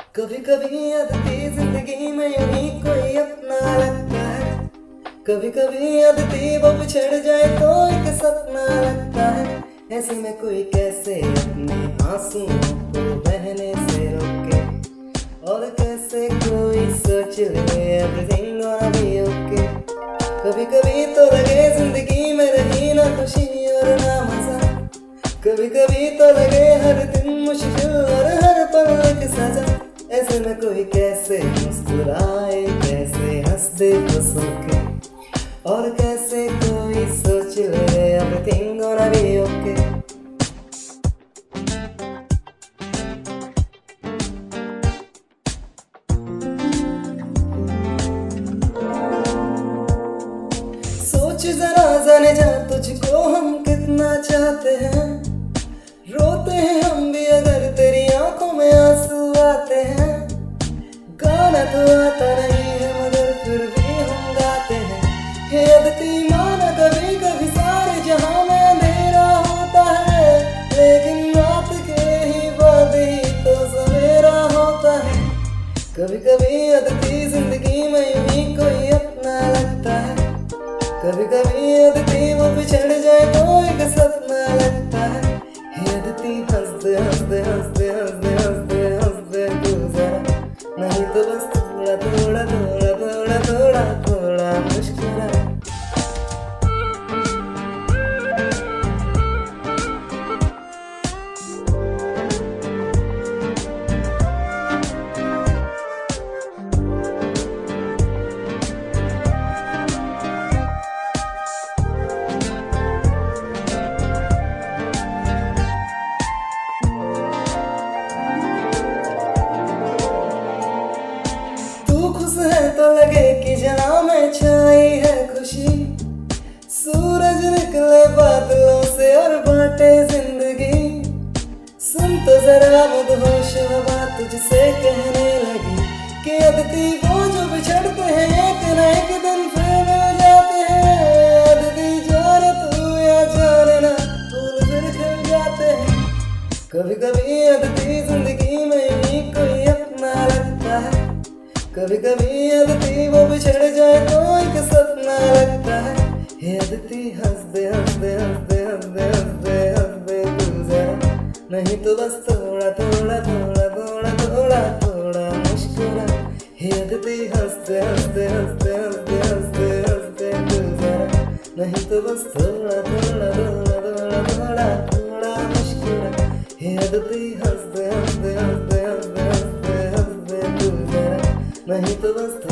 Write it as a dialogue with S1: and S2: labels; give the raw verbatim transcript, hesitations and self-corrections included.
S1: कभी कभी अदती जिंदगी में यूं ही कोई अपना लगता है। कभी कभी अदती वो बिछड़ जाए तो एक सपना लगता है। ऐसे में कोई कैसे अपने आंसुओं को बहने से रोके, और कैसे कोई सोच ले एवरीथिंग gonna be okay। कभी कभी तो लगे जिंदगी में रही ना खुशी और ना मजा, कभी कभी तो लगे हर दिन मुश्किल और हर पल एक सजा। ऐसे में कोई कैसे मुस्कुराए, कैसे हंस दे खुश होके, और कैसे कोई सोच ले एवरीथिंग gonna be okay। सोच जरा जाने जा तुझको हम कितना चाहते हैं, रोते हैं हम भी अगर तेरी आंखों में आंसू आते हैं। गाना तो आता नहीं है मगर फिर भी हम गाते हैं। हे अदती माना कभी कभी सारे जहां में अंधेरा होता है, लेकिन रात के ही बाद ही तो सवेरा होता है। कभी कभी अदती जिंदगी में यूं ही कोई अपना लगता है। कभी कभी अदती वो बिछड़ जाए तो एक सपना लगता है। हे अदती हंसते हंसते हंसते हंसते हंसते हंसते तू जरा, नहीं तो बस थोड़ा थोड़ा थोड़ा थोड़ा थोड़ा थोड़ा मुस्कुरा। तो लगे कि जहाँ में छाई है खुशी, सूरज निकले बादलों से और बांटे जिंदगी। सुन तो जरा मदहोश हवा तुझसे कहने लगी कि अदती वो जो बिछड़ते हैं एक न एक दिन फिर मिल जाते हैं। अदती जाने तू या जाने ना फूल फिर खिल जाते हैं। कभी कभी अदती जिंदगी में ही कोई अपना लगता है। कभी कभी अदती वो बिछड़ जाए तो एक सपना लगता है। हे अदती हंसदे हंसदे हंसदे हंसदे हंसदे हंसदे तू जरा, नहीं तो बस थोड़ा थोड़ा थोड़ा थोड़ा थोड़ा थोड़ा मुस्कुरा। हे अदती हंसदे हंसदे हंसदे हंसदे हंसदे हंसदे तू जरा, नहीं तो बस थोड़ा थोड़ा थोड़ा थोड़ा थोड़ा थोड़ा मुस्कुरा। हे अदती हंसदे हंसदे हंसदे हंसदे हंसदे हंसदे तू जरा, नहीं तो बस